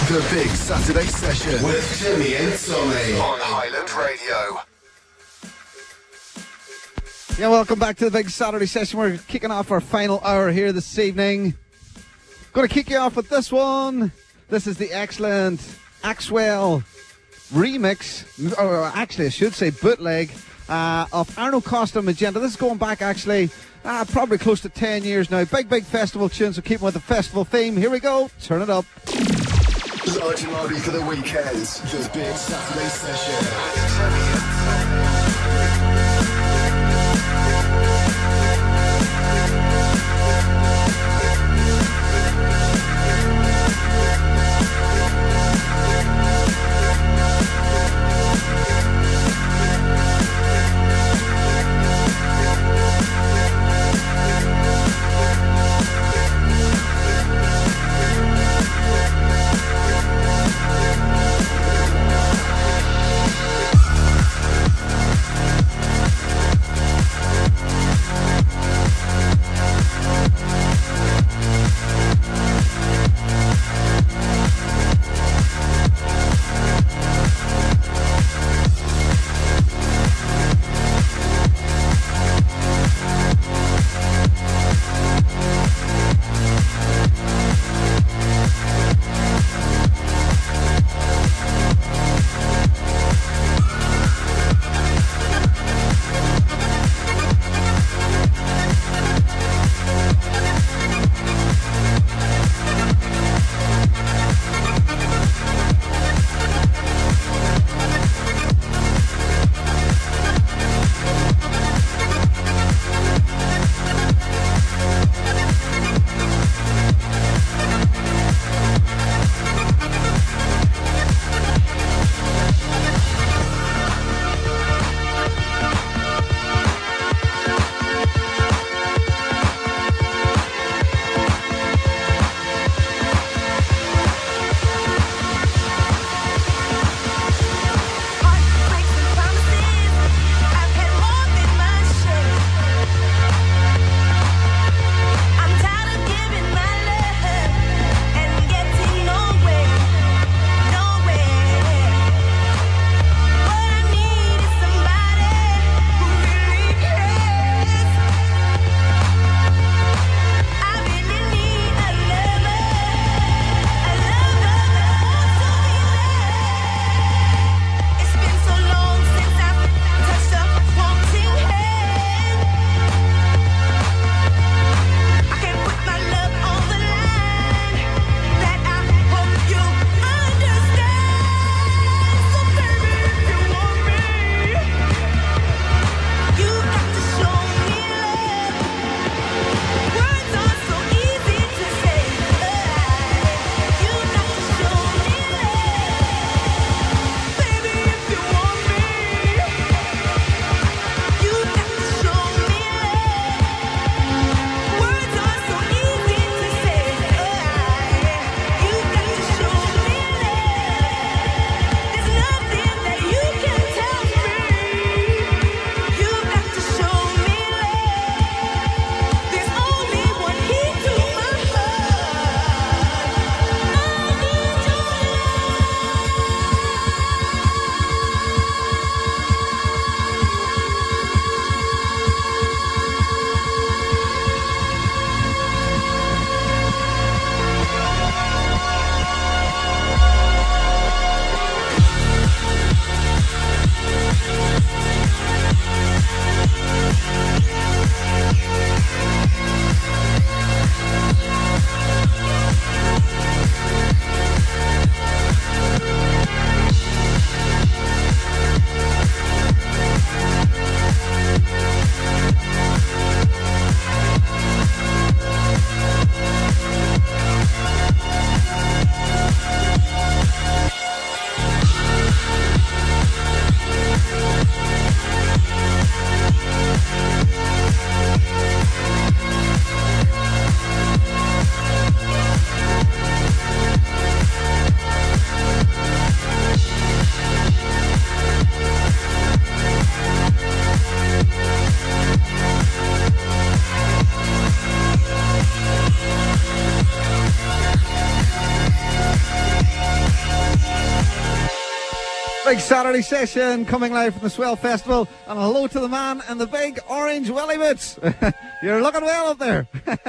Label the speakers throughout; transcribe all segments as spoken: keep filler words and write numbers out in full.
Speaker 1: The Big Saturday Session with Jimmy and Tommy on Highland Radio.
Speaker 2: Yeah, welcome back to the Big Saturday Session. We're kicking off our final hour here this evening. Going to kick you off with this one. This is the excellent Axwell remix, or actually I should say bootleg, uh, of Arno Costa Magenta. This is going back actually uh, probably close to ten years now. Big, big festival tune, so keeping with the festival theme. Here we go. Turn it up.
Speaker 1: Large and Lardy for the weekends. The Big Saturday Session.
Speaker 2: Big Saturday session coming live from the Swell Festival, and hello to the man in the big orange welly boots. You're looking well up there.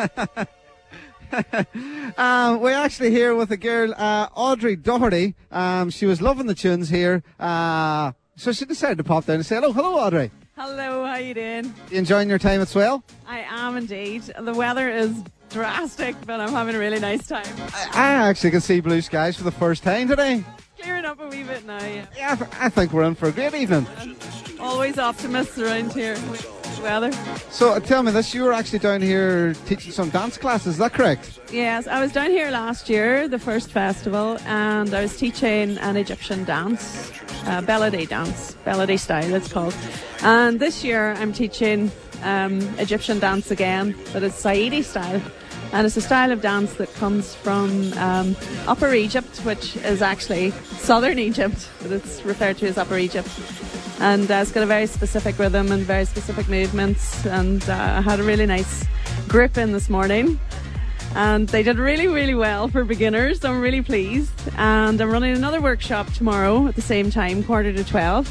Speaker 2: um, we're actually here with a girl, uh, Audrey Doherty. Um, she was loving the tunes here, uh, so she decided to pop down and say hello. Hello, Audrey.
Speaker 3: Hello, how you doing?
Speaker 2: You enjoying your time at Swell?
Speaker 3: I am indeed. The weather is drastic, but I'm having a really nice time.
Speaker 2: I, I actually can see blue skies for the first time today.
Speaker 3: Clearing up a wee bit now, yeah.
Speaker 2: Yeah, I, th- I think we're in for a great evening.
Speaker 3: Always optimists around here with the weather.
Speaker 2: So uh, tell me this, you were actually down here teaching some dance classes, is that correct?
Speaker 3: Yes, I was down here last year, the first festival, and I was teaching an Egyptian dance, uh, Belody dance, Belody style it's called. And this year I'm teaching um, Egyptian dance again, but it's Saidi style. And it's a style of dance that comes from um, Upper Egypt, which is actually southern Egypt, but it's referred to as Upper Egypt. And uh, it's got a very specific rhythm and very specific movements. And uh, I had a really nice group in this morning. And they did really, really well for beginners. So I'm really pleased. And I'm running another workshop tomorrow at the same time, quarter to twelve.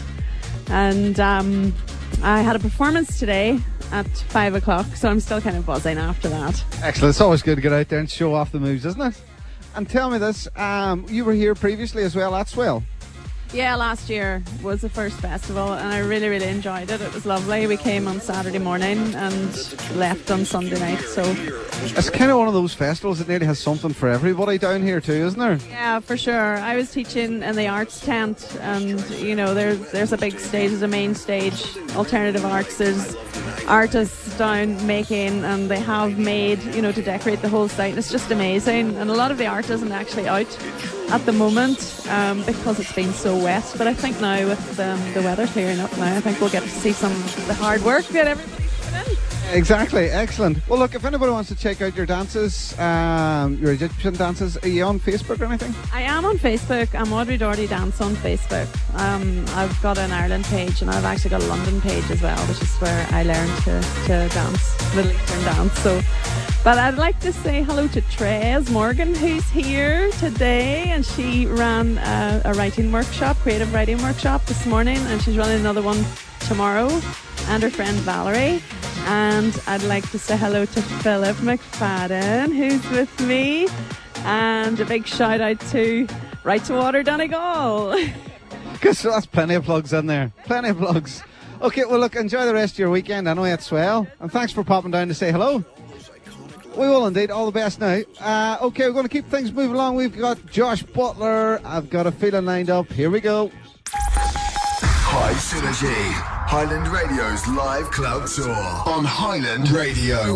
Speaker 3: And um, I had a performance today at five o'clock, so I'm still kind of buzzing after that.
Speaker 2: Excellent. It's always good to get out there and show off the moves, isn't it? And tell me this, um, you were here previously as well at Swell.
Speaker 3: Yeah, last year was the first festival and I really, really enjoyed it. It was lovely. We came on Saturday morning and left on Sunday night, so...
Speaker 2: It's kind of one of those festivals that nearly has something for everybody down here too, isn't there?
Speaker 3: Yeah, for sure. I was teaching in the arts tent and, you know, there's, there's a big stage, there's a main stage, alternative arts, there's artists down making and they have made, you know, to decorate the whole site, and it's just amazing. And a lot of the art isn't actually out at the moment um, because it's been so wet, but I think now with um, the weather clearing up now, I think we'll get to see some of the hard work that everybody's put in.
Speaker 2: Exactly, excellent. Well look, if anybody wants to check out your dances, um, your Egyptian dances, are you on Facebook or anything?
Speaker 3: I am on Facebook. I'm Audrey Doherty Dance on Facebook. Um, I've got an Ireland page and I've actually got a London page as well, which is where I learned to, to dance, Middle Eastern dance. So, but I'd like to say hello to Trez Morgan, who's here today, and she ran a, a writing workshop, creative writing workshop this morning, and she's running another one tomorrow, and her friend Valerie. And I'd like to say hello to Philip McFadden, who's with me, and a big shout out to Right to Water Donegal.
Speaker 2: Because that's plenty of plugs in there, plenty of plugs. Okay, well look, enjoy the rest of your weekend. I know it's Swell, and thanks for popping down to say hello. We will indeed. All the best now. Uh, okay, we're going to keep things moving along. We've got Josh Butler. I've got a feeling lined up. Here we go.
Speaker 1: High Synergy, Highland Radio's live club tour on Highland Radio.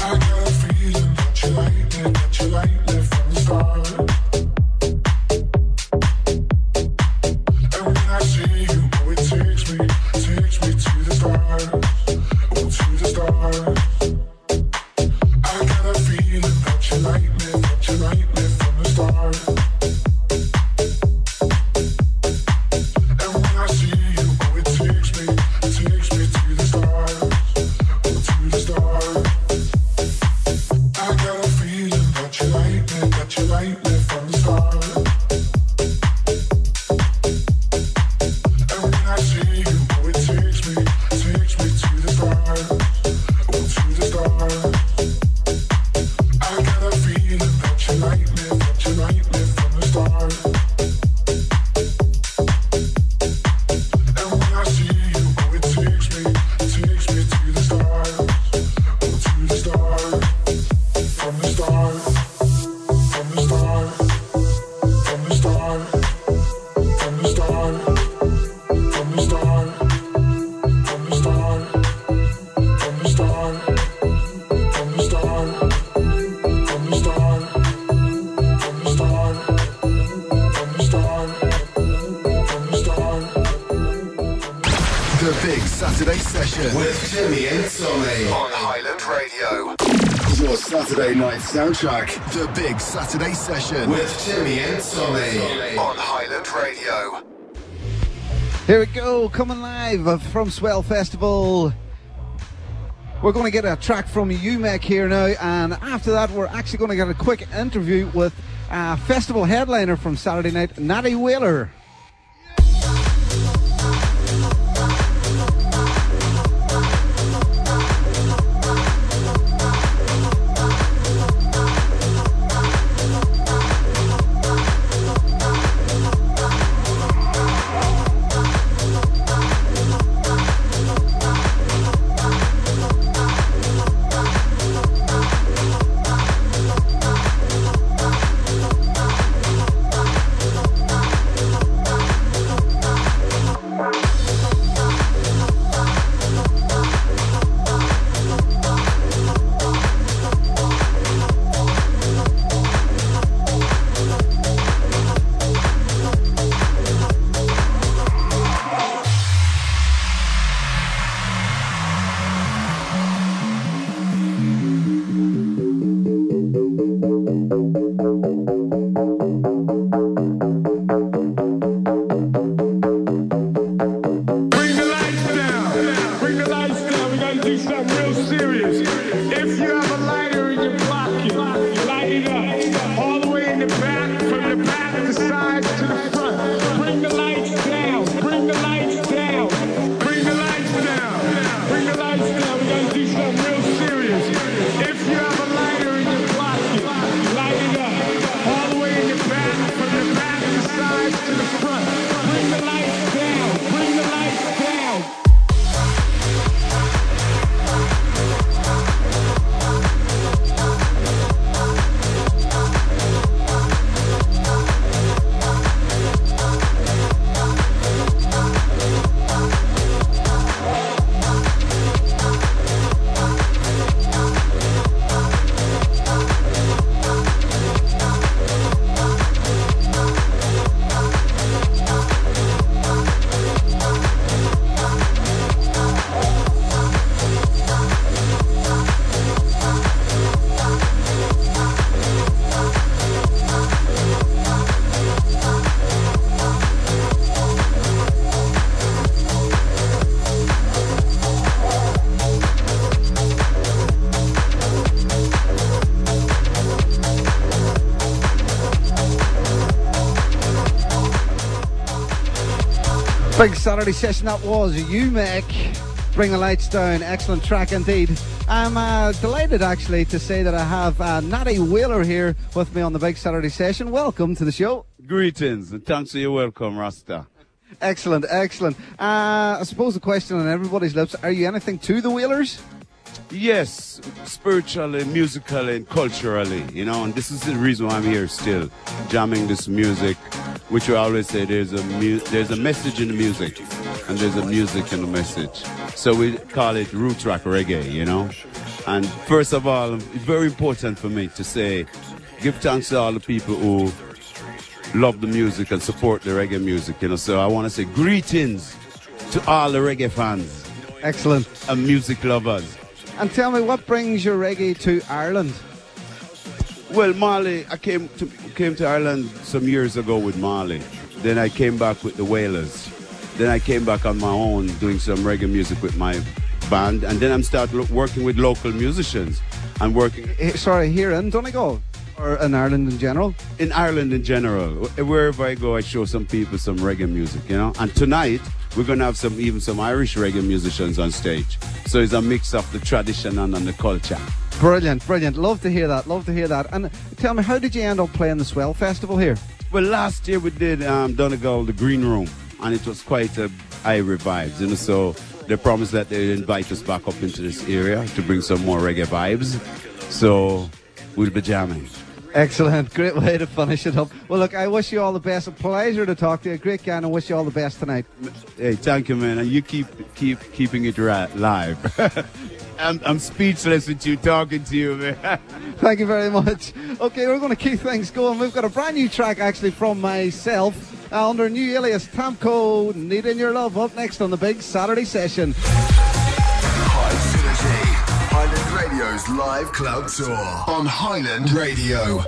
Speaker 1: Soundtrack, the big Saturday session with Timmy and Tommy on Highland Radio.
Speaker 2: Here we go, coming live from Swell Festival. We're going to get a track from U M E C here now, and after that we're actually going to get a quick interview with a festival headliner from Saturday night, Natty Wheeler.
Speaker 4: Light it up.
Speaker 2: Big Saturday session that was. You make Bring the Lights Down. Excellent track indeed. I'm uh, delighted actually to say that I have uh, Natty Wheeler here with me on the Big Saturday session. Welcome to the show.
Speaker 5: Greetings and thanks for your welcome, Rasta.
Speaker 2: Excellent, excellent. Uh, I suppose the question on everybody's lips, are you anything to the Wheelers?
Speaker 5: Yes, spiritually, musically, and culturally, you know, and this is the reason why I'm here still, jamming this music, which we always say there's a mu- there's a message in the music, and there's a music in the message. So we call it Roots Rock Reggae, you know. And first of all, it's very important for me to say, give thanks to all the people who love the music and support the reggae music, you know. So I want to say greetings to all the reggae fans.
Speaker 2: Excellent.
Speaker 5: And music lovers.
Speaker 2: And tell me, what brings your reggae to Ireland?
Speaker 5: Well, Marley, I came to came to Ireland some years ago with Marley. Then I came back with the Wailers. Then I came back on my own doing some reggae music with my band. And then I'm started working with local musicians. I'm working...
Speaker 2: Sorry, here in Donegal? Or in Ireland in general?
Speaker 5: In Ireland in general. Wherever I go, I show some people some reggae music, you know. And tonight, we're going to have some even some Irish reggae musicians on stage. So it's a mix of the tradition and, and the culture.
Speaker 2: Brilliant, brilliant. Love to hear that, love to hear that. And tell me, how did you end up playing the Swell Festival here?
Speaker 5: Well, last year we did um, Donegal, the Green Room, and it was quite a high vibes, you know. So they promised that they'd invite us back up into this area to bring some more reggae vibes. So we'll be jamming.
Speaker 2: Excellent. Great way to finish it up. Well, look, I wish you all the best. A pleasure to talk to you. Great guy, and I wish you all the best tonight.
Speaker 5: Hey, thank you, man. And you keep keep keeping it right, live. I'm, I'm speechless with you, talking to you, man.
Speaker 2: Thank you very much. Okay, we're going to keep things going. We've got a brand new track, actually, from myself uh, under a new alias, Tamco, Needing Your Love, up next on the Big Saturday Session.
Speaker 1: High Synergy. Highland Radio's live club tour on Highland Radio.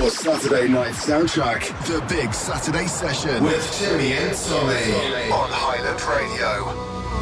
Speaker 1: your Saturday night soundtrack. The Big Saturday Session with Timmy and Tommy on Highland Radio.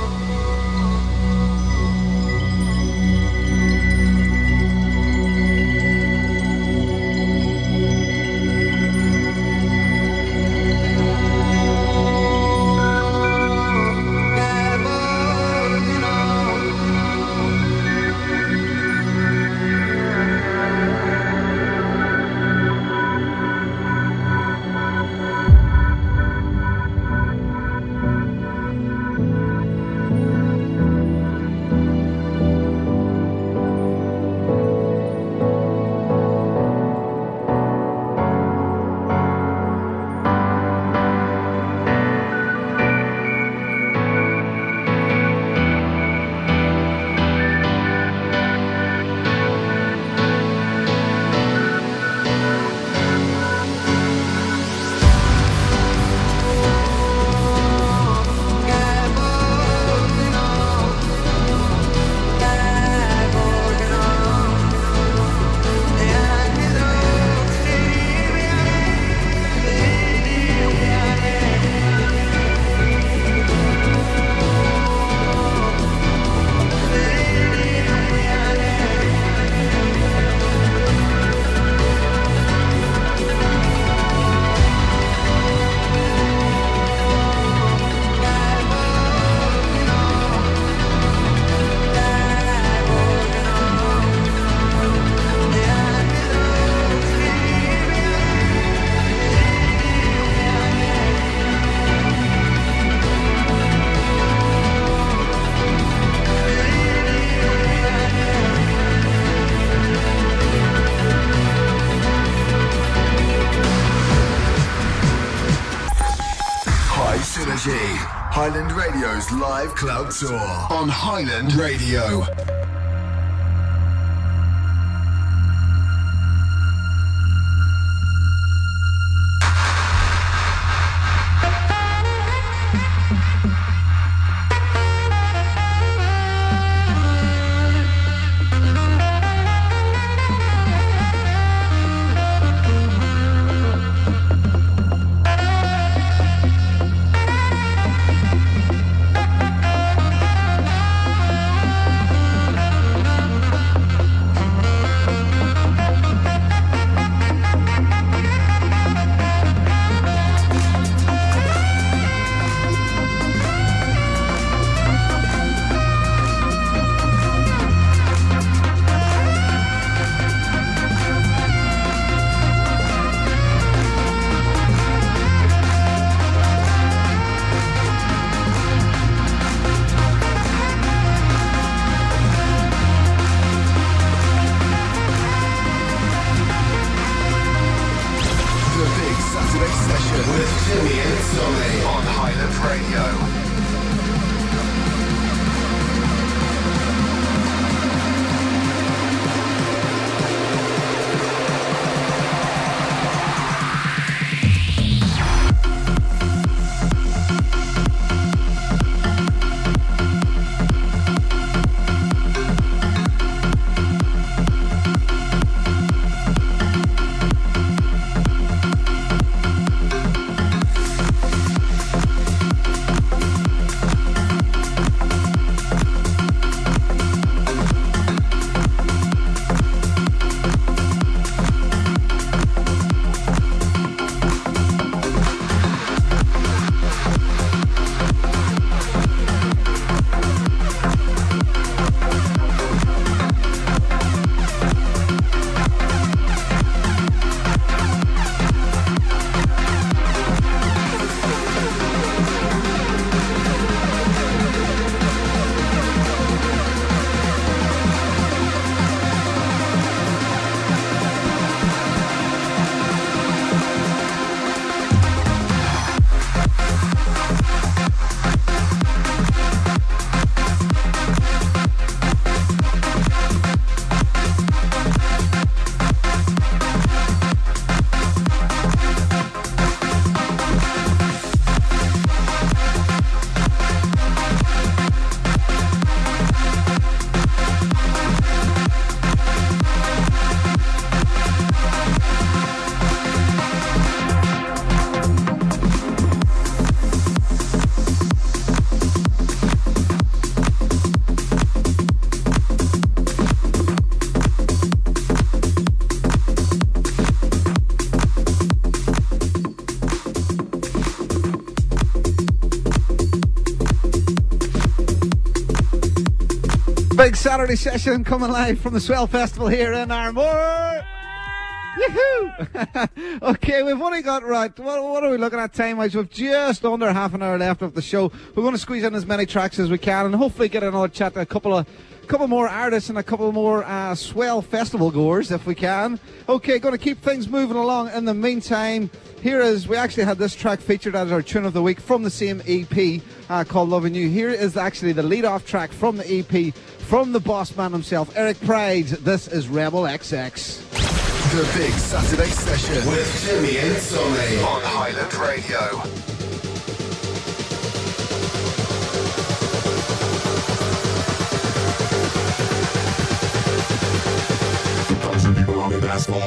Speaker 1: Highland Radio's live club tour on Highland Radio.
Speaker 6: Thank
Speaker 2: Saturday session coming live from the Swell Festival here in Armore. Yahoo! Okay, we've only got, right, what, what are we looking at time-wise? We've just under half an hour left of the show. We're going to squeeze in as many tracks as we can and hopefully get another chat to a couple of couple more artists and a couple more uh, Swell Festival goers if we can. Okay, going to keep things moving along. In the meantime, here is, we actually had this track featured as our tune of the week from the same E P uh, called Loving You. Here is actually the lead-off track from the E P from the boss man himself, Eric Pride. This is Rebel X X.
Speaker 1: The Big Saturday Session with Timmy and Tommy on Highland Radio.
Speaker 4: People on the dance floor.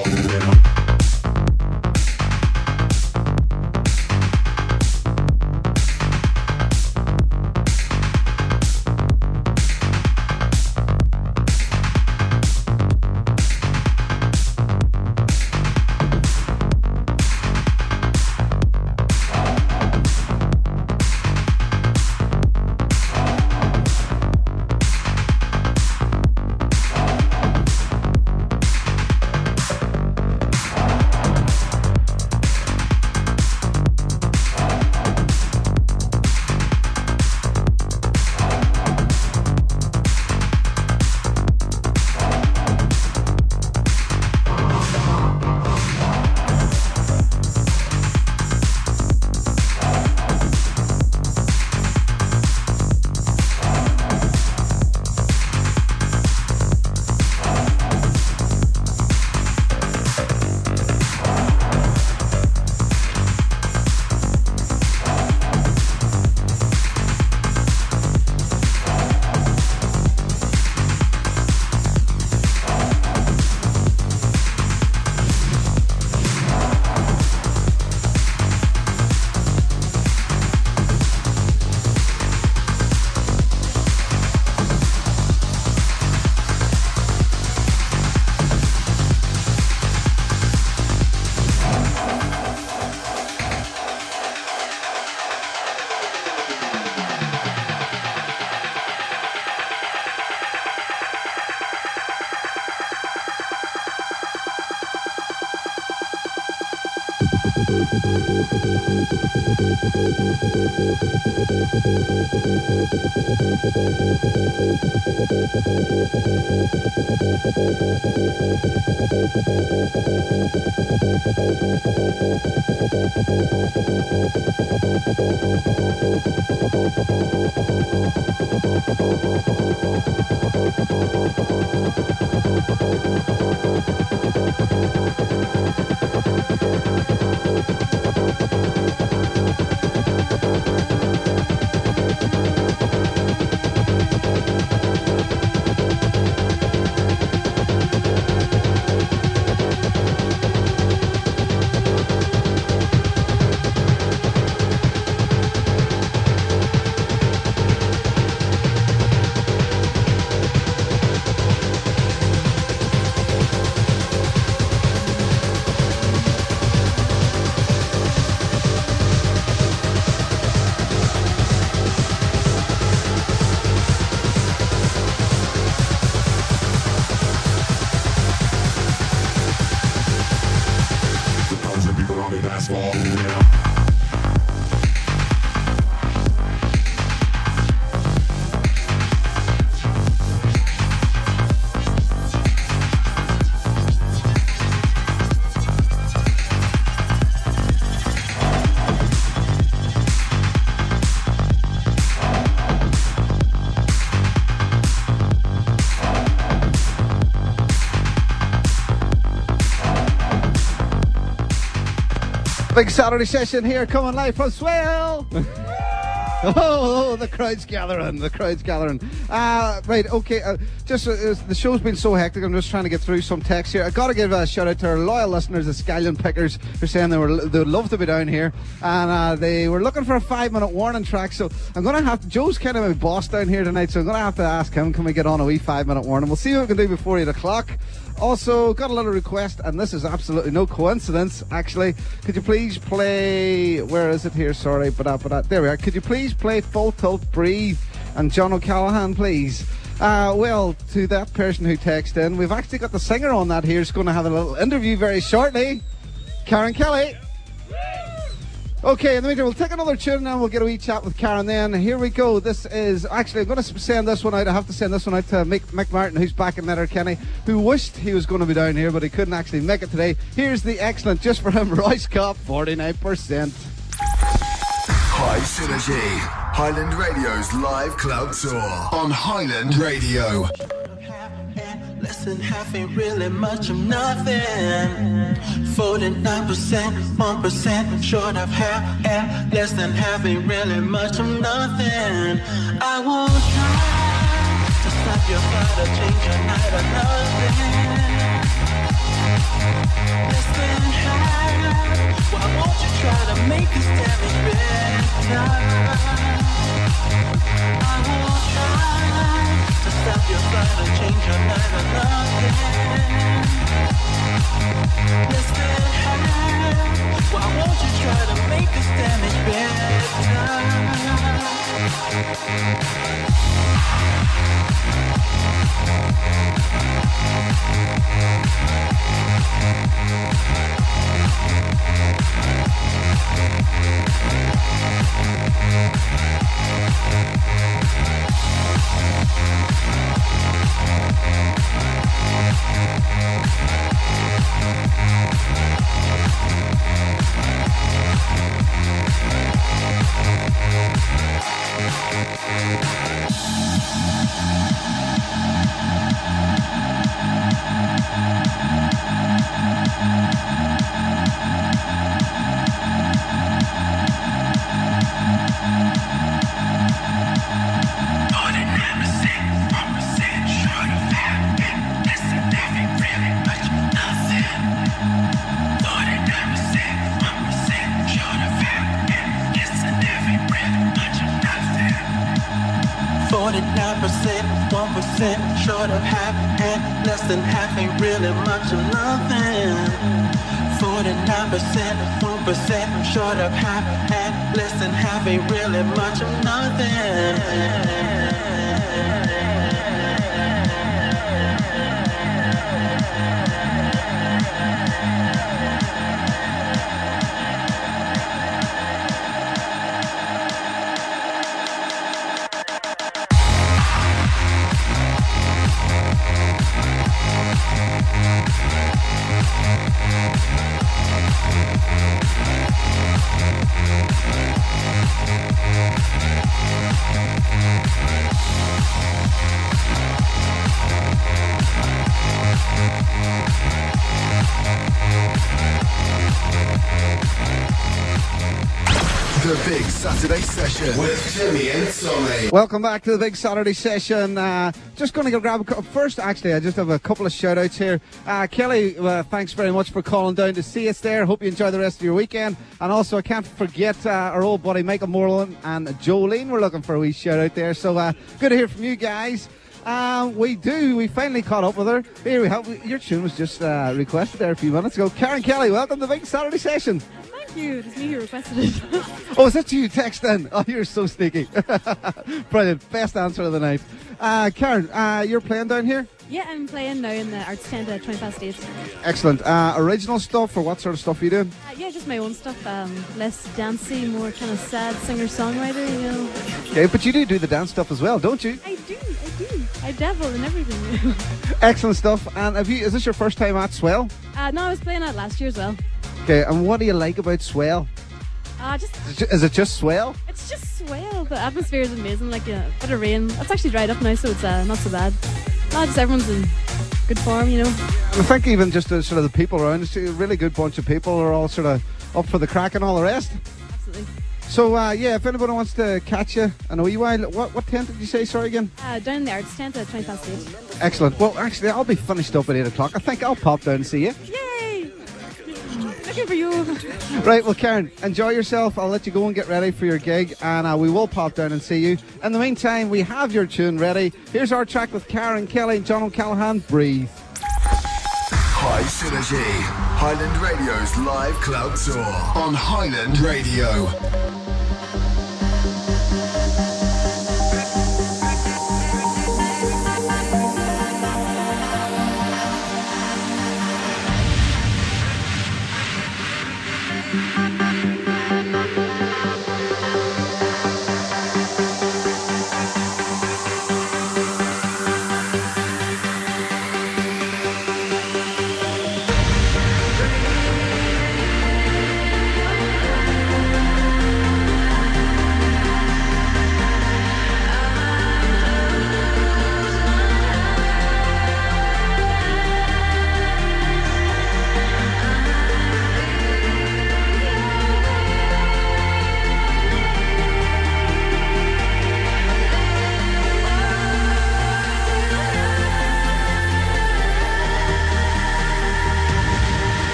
Speaker 2: Big Saturday session here, coming live from Swell. Oh, oh, the crowd's gathering, the crowd's gathering. Uh, right, okay, uh, just uh, the show's been so hectic, I'm just trying to get through some text here. I've got to give a shout out to our loyal listeners, the Scallion Pickers, who are saying they, were, they would love to be down here. And uh, they were looking for a five minute warning track, so I'm going to have to, Joe's kind of my boss down here tonight, so I'm going to have to ask him, can we get on a wee five minute warning? We'll see what we can do before eight o'clock. Also, got a little request, and this is absolutely no coincidence, actually. Could you please play, where is it here, sorry, but, uh, but uh, there we are. Could you please play Full Tilt Breathe and John O'Callaghan, please? Uh, well, to that person who texted in, we've actually got the singer on that here. Is going to have a little interview very shortly. Karen Kelly. Okay, in the meantime, we'll take another tune and we'll get a wee chat with Karen then. Here we go. This is, actually, I'm going to send this one out. I have to send this one out to Mick, Mick Martin, who's back in Letterkenny, who wished he was going to be down here, but he couldn't actually make it today. Here's the excellent, just for him, Royce Cop, forty-nine percent.
Speaker 1: High Synergy, Highland Radio's live club tour on Highland Radio.
Speaker 6: Less than half ain't really much of nothing. forty-nine percent, one percent short of half, and less than half ain't really much of nothing. I won't try to stop your heart or change your night or nothing. Less than half, why won't you try to make this damage better? I won't try to stop your fight or change your night or nothing. Less than half, why won't you try to make this damage forty-nine percent, one percent short of half, and less than half ain't really much of nothing. forty-nine percent, one percent short of half, and less than half ain't really much of nothing.
Speaker 1: The Big Saturday Session with Timmy and Tommy.
Speaker 2: Welcome back to the Big Saturday Session. Uh, just going to grab a couple. First, actually, I just have a couple of shout outs here. Uh, Kelly, uh, thanks very much for calling down to see us there. Hope you enjoy the rest of your weekend. And also, I can't forget uh, our old buddy Michael Moreland and Jolene. We're looking for a wee shout out there. So uh, good to hear from you guys. Uh, we do. We finally caught up with her. Here we have. Your tune was just uh, requested there a few minutes ago. Karen Kelly, welcome to the Big Saturday Session.
Speaker 3: Thank you. It's me who requested it.
Speaker 2: Oh, is that you texting? Oh, you're so sneaky. Brilliant. Best answer of the night. Uh, Karen, uh, you're playing down here?
Speaker 7: Yeah, I'm playing now in the Arts Tent at twenty past eight.
Speaker 2: Excellent. Uh, original stuff, or what sort of stuff are you doing?
Speaker 7: Uh, yeah, just my own stuff. Um, less dancey, more kind of sad singer-songwriter, you know.
Speaker 2: Okay, but you do do the dance stuff as well, don't you?
Speaker 7: I do, I do. I dabble in everything.
Speaker 2: Excellent stuff. And have you? Is this your first time at Swell?
Speaker 7: uh, no, I was playing that last year as well.
Speaker 2: Okay, and what do you like about Swell?
Speaker 7: Uh, just
Speaker 2: Is it ju- is it just Swell?
Speaker 7: It's just swell. The atmosphere is amazing. Like a bit of rain. It's actually dried up now, so it's uh, not so bad. No, just everyone's in good form, you know.
Speaker 2: I think even just the, sort of the people around, it's a really good bunch of people are all sort of up for the crack and all the rest.
Speaker 7: Absolutely.
Speaker 2: So, uh, yeah, if anybody wants to catch you in a wee while, what, what tent did you say, sorry again?
Speaker 7: Uh, down in the Arts Tent at twenty past eight.
Speaker 2: Excellent. Well, actually, I'll be finished up at eight o'clock. I think I'll pop down and see you.
Speaker 7: Yay! Looking for you.
Speaker 2: Right, well, Karen, enjoy yourself. I'll let you go and get ready for your gig, and uh, we will pop down and see you. In the meantime, we have your tune ready. Here's our track with Karen Kelly and John O'Callaghan, Breathe.
Speaker 1: High Synergy, Highland Radio's live club tour on Highland Radio.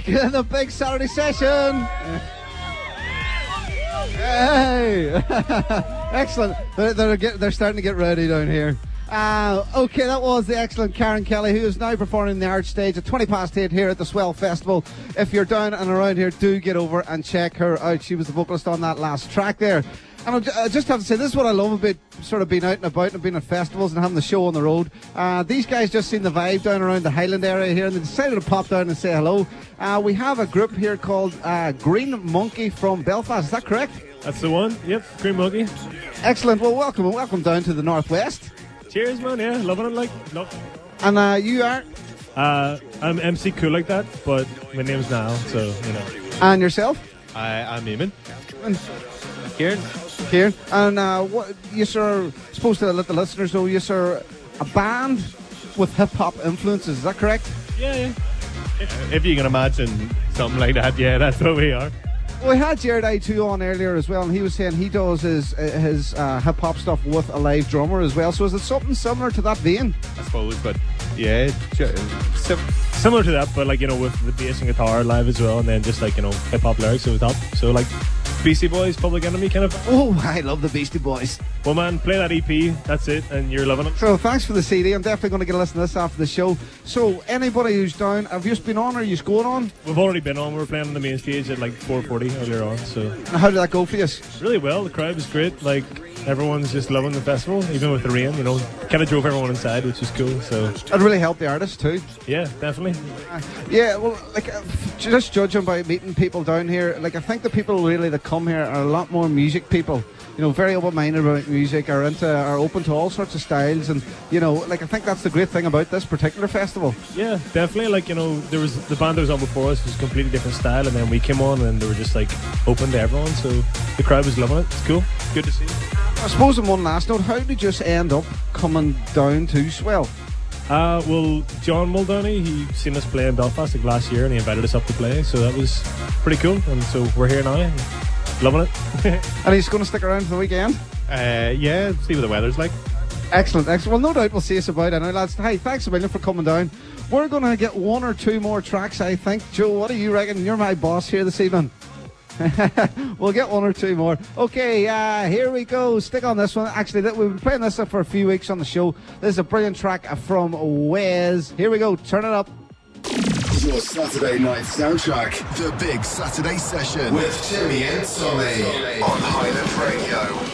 Speaker 2: back in the big Saturday session. Hey, excellent. They're they're, get, they're starting to get ready down here. Uh, okay, that was the excellent Karen Kelly, who is now performing in the Arch Stage at twenty past eight here at the Swell Festival. If you're down and around here, do get over and check her out. She was the vocalist on that last track there. And I just have to say, this is what I love about sort of being out and about and being at festivals and having the show on the road. Uh, these guys just seen the vibe down around the Highland area here, and they decided to pop down and say hello. Uh, we have a group here called uh, Green Monkey from Belfast. Is that correct?
Speaker 8: That's the one. Yep, Green Monkey.
Speaker 2: Excellent. Well, welcome and welcome down to the Northwest.
Speaker 8: Cheers, man. Yeah, loving it. Like, love.
Speaker 2: And uh, you are?
Speaker 8: Uh, I'm M C Cool Like That, but my name's Niall, so you know.
Speaker 2: And yourself?
Speaker 9: I, I'm Eamon.
Speaker 2: And
Speaker 9: Kieran.
Speaker 2: Kieran. And uh, what you sir supposed to let the listeners know you sir a band with hip hop influences. Is that correct?
Speaker 8: Yeah, yeah. If, if you can imagine something like that, yeah, that's what we are.
Speaker 2: Well, we had Jared I two on earlier as well, and he was saying he does his his uh, hip hop stuff with a live drummer as well. So is it something similar to that vein?
Speaker 9: I suppose, but yeah,
Speaker 8: sim- similar to that, but like, you know, with the bass and guitar live as well, and then just like, you know, hip hop lyrics over top. So like Beastie Boys, Public Enemy kind of.
Speaker 2: Oh, I love the Beastie Boys.
Speaker 8: Well, man, play that E P. That's it, and you're loving it.
Speaker 2: So thanks for the C D. I'm definitely going to get a listen to this after the show. So anybody who's down, have you just been on or are you going on?
Speaker 8: We've already been on. We were playing on the main stage at like four forty earlier on. So
Speaker 2: how did that go for you?
Speaker 8: Really well. The crowd was great. Like, everyone's just loving the festival, even with the rain. You know, kind of drove everyone inside, which is cool. So
Speaker 2: it really helped the artists too.
Speaker 8: Yeah, definitely.
Speaker 2: Uh, yeah, well, like uh, just judging by meeting people down here, like I think the people really that come here are a lot more music people. You know, very open-minded about music, are into, are open to all sorts of styles, and you know, like I think that's the great thing about this particular festival.
Speaker 8: Yeah, definitely. Like, you know, there was the band that was on before us was a completely different style, and then we came on, and they were just like open to everyone. So the crowd was loving it. It's cool. Good to see.
Speaker 2: I suppose on one last note, how did you just end up coming down to Swell?
Speaker 8: Uh, well, John Muldowney, he seen us play in Belfast like last year, and he invited us up to play, so that was pretty cool. And so we're here now. Loving it.
Speaker 2: And he's going to stick around for the weekend?
Speaker 9: Uh, yeah, see what the weather's like.
Speaker 2: Excellent, excellent. Well, no doubt we'll see us about it now, lads. Hey, thanks a million for coming down. We're going to get one or two more tracks, I think. Joe, what do you reckon? You're my boss here this evening. We'll get one or two more. Okay, uh, here we go. Stick on this one. Actually, we've been playing this for a few weeks on the show. This is a brilliant track from Wes. Here we go. Turn it up.
Speaker 1: Your Saturday night soundtrack, The Big Saturday Session with Timmy and Tommy on Highland Radio.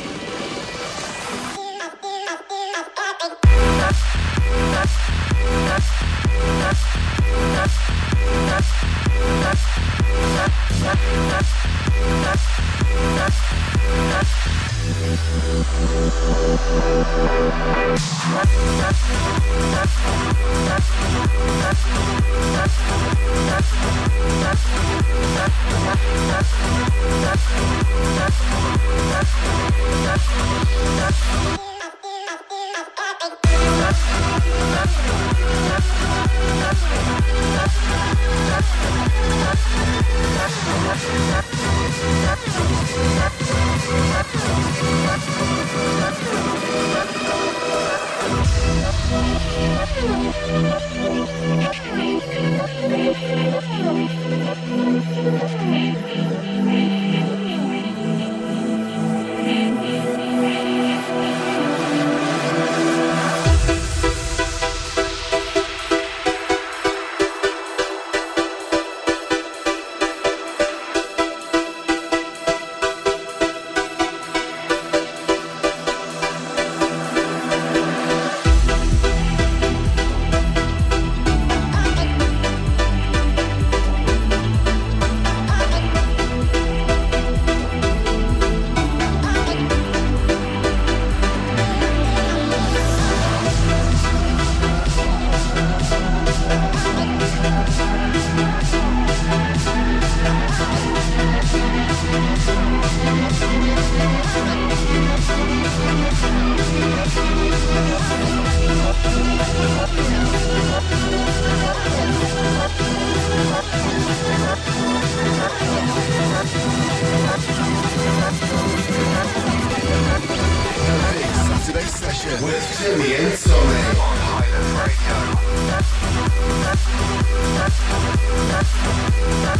Speaker 1: With Timmy and Tommy on Highland Radio.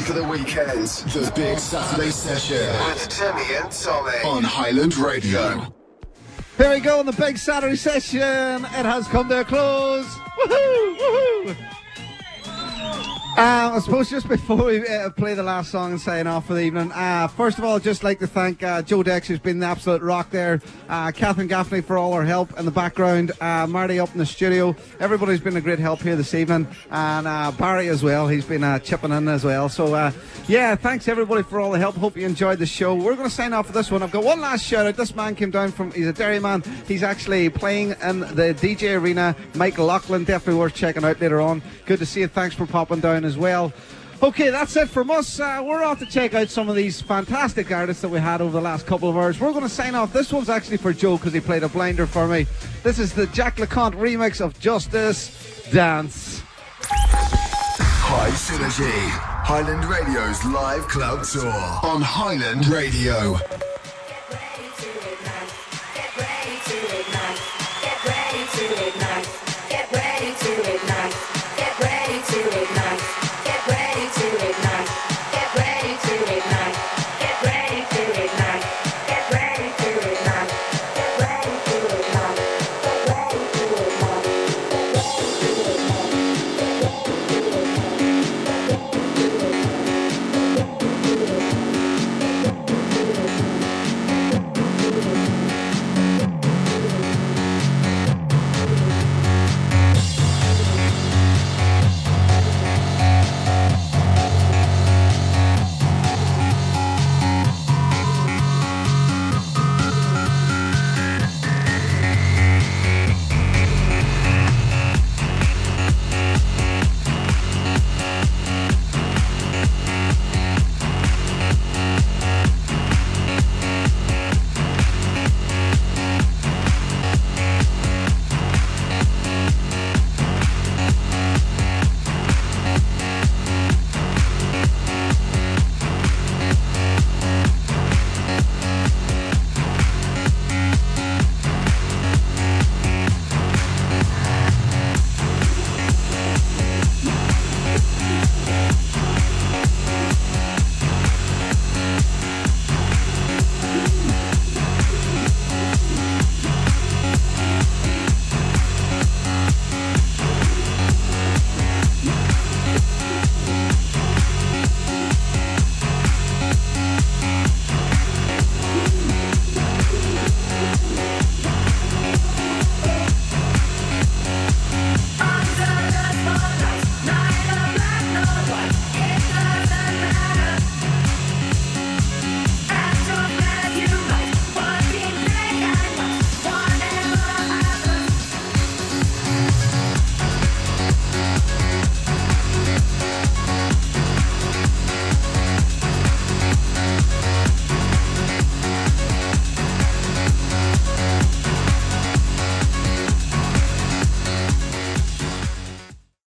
Speaker 1: for the weekend. The Big Saturday Session with Timmy and Tommy on Highland Radio.
Speaker 2: Here we go on the Big Saturday Session. It has come to a close. Woohoo! Woohoo! Uh, I suppose just before we uh, play the last song and sign off for the evening, uh, first of all, I'd just like to thank uh, Joe Dex, who's been the absolute rock there, uh, Catherine Gaffney for all her help in the background, uh, Marty up in the studio, everybody's been a great help here this evening, and uh, Barry as well, he's been uh, chipping in as well. So, uh, yeah, thanks everybody for all the help. Hope you enjoyed the show. We're going to sign off for this one. I've got one last shout out. This man came down from, he's a Derry man. He's actually playing in the D J Arena. Mike Loughlin, definitely worth checking out later on. Good to see you. Thanks for popping down as well. Okay, that's it from us. Uh, we're off to check out some of these fantastic artists that we had over the last couple of hours. We're going to sign off. This one's actually for Joe because he played a blinder for me. This is the Jack LeConte remix of Justice Dance.
Speaker 1: High Synergy, Highland Radio's live club tour on Highland Radio.
Speaker 10: Get ready to ignite. Get ready to ignite.